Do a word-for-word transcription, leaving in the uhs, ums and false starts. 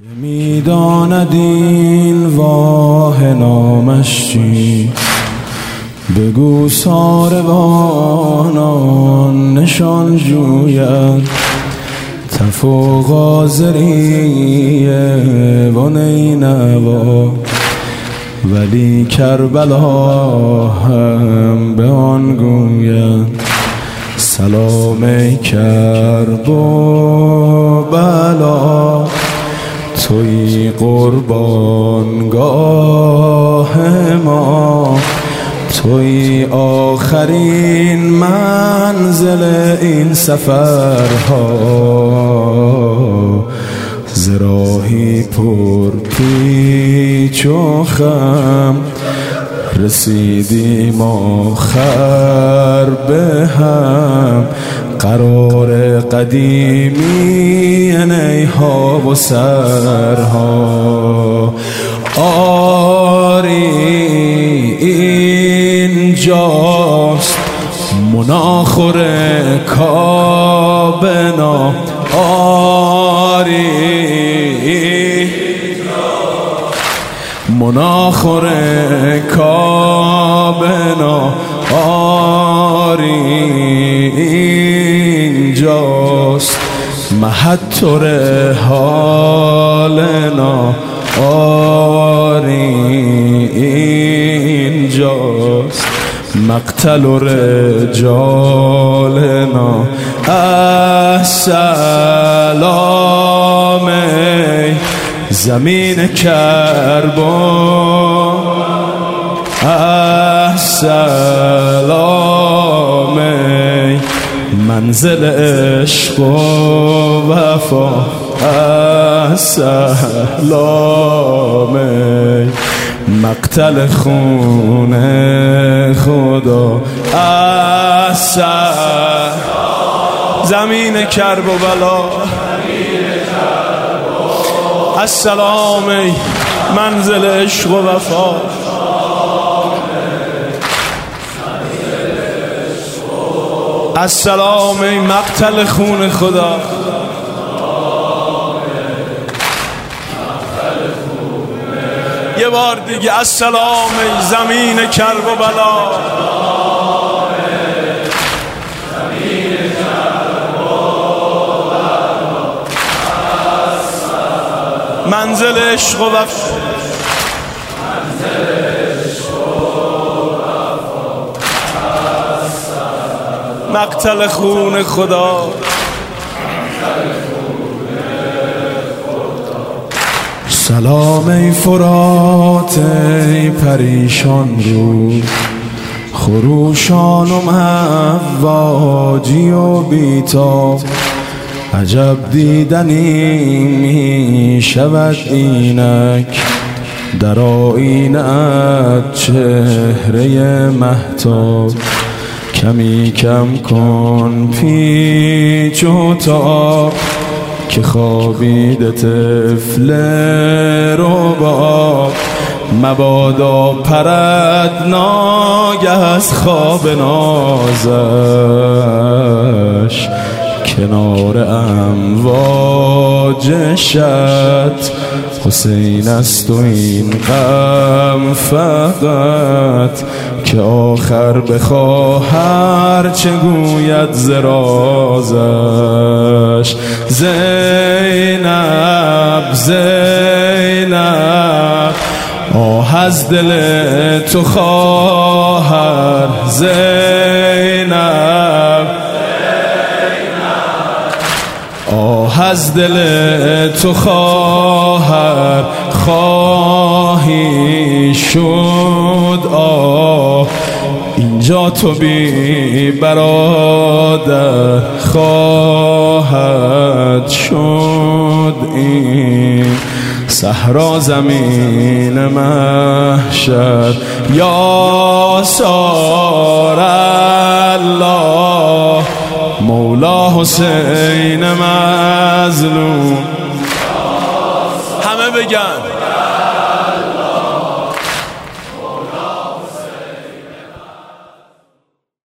میداند این واه نامش چیست؟ بگو ساروانان نشان جوید تف و غازریه و نینوا، ولی کربلا هم به آن گوید سلام ای کرب و بلا، توی قربانگاه ما، توی آخرین منزل این سفرها، ز راهی پر پیچ و خم رسیدیم آخر به هم، قرار قدیمی نیها و سرها. آری اینجاست مناخور کابنا، آری مناخور کابنا، آری اینجاست محطور حالنا، آری اینجاست مقتل رجالنا. السلام ای زمین کربلا، السلام ای منزل عشق و وفا، السلام ای مقتل خون خدا. السلام زمین کرب و بلا، السلام ای منزل عشق و وفا، السلام ای مقتل خون خدا. یه بار دیگه السلام ای زمین کرب و بلا، منزل عشق و وفا، مقتل خون خدا. سلام ای فرات ای پریشان رو، خروشان و مواجی و بیتاب، عجب دیدنی می شود اینک در آینه‌ات چهره مهتاب. کمی کم کن پیچ و تاب که خوابیده طفل رباب، مبادا پرد ناگه از خواب نازش کنار امواج شط. حسین است و این غم فقط که آخر بخواهر چه گوید زرازش. زینب زینب آه از دل تو خواهر، زینب آه از دل تو خواهر، خواهی شد آه اینجا تو بی برادر، خواهد شد این صحرا زمین محشر. یا سار الله مولا حسین مظلوم، همه بگن